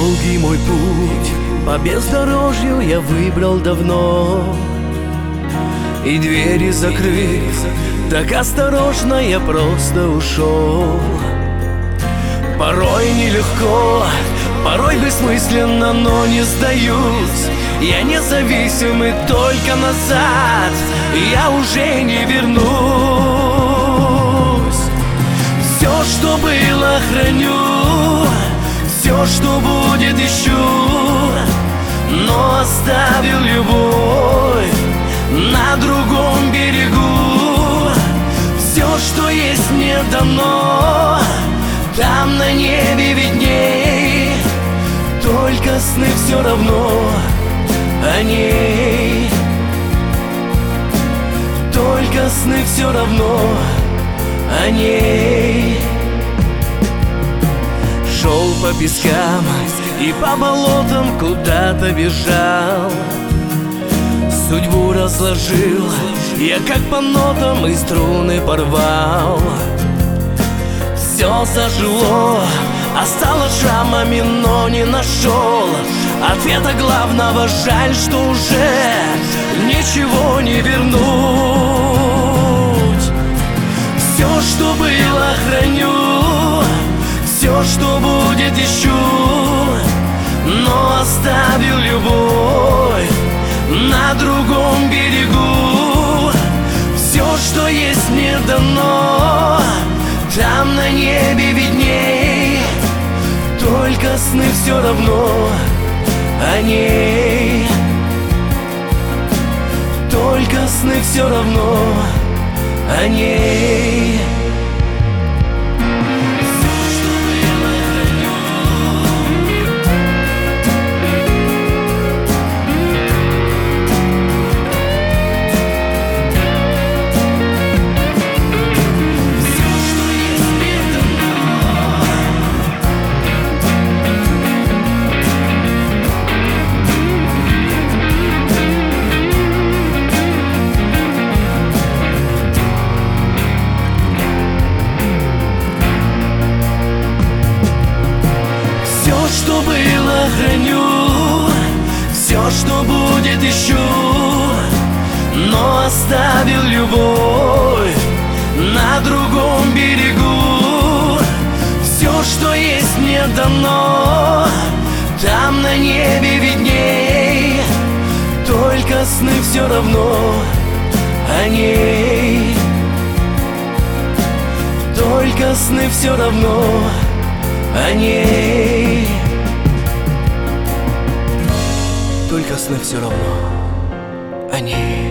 Долгий мой путь по бездорожью я выбрал давно, и двери закрыв, так осторожно я просто ушел. Порой нелегко, порой бессмысленно, но не сдаюсь. Я независимый, только назад я уже не вернусь. Все, что было, храню, все, что будет, ищу, но оставил любовь на другом берегу. Все, что есть, мне дано, там на небе видней, только сны все равно о ней. Только сны все равно о ней. Шел по пескам и по болотам куда-то бежал, судьбу разложил я как по нотам и струны порвал. Все зажило, осталось шрамами, но не нашел ответа главного. Жаль, что уже ничего не вернуть. Все, что было, храню, все, что будет, ищу, но оставил любовь на другом берегу. Все, что есть, мне дано, там на небе видней, только сны все равно о ней. Только сны все равно о ней. Что было, храню, все, что будет, ищу, но оставил любовь на другом берегу. Все, что есть, мне дано, там на небе видней, только сны все равно о ней. Только сны все равно о ней. Только сны все равно о ней.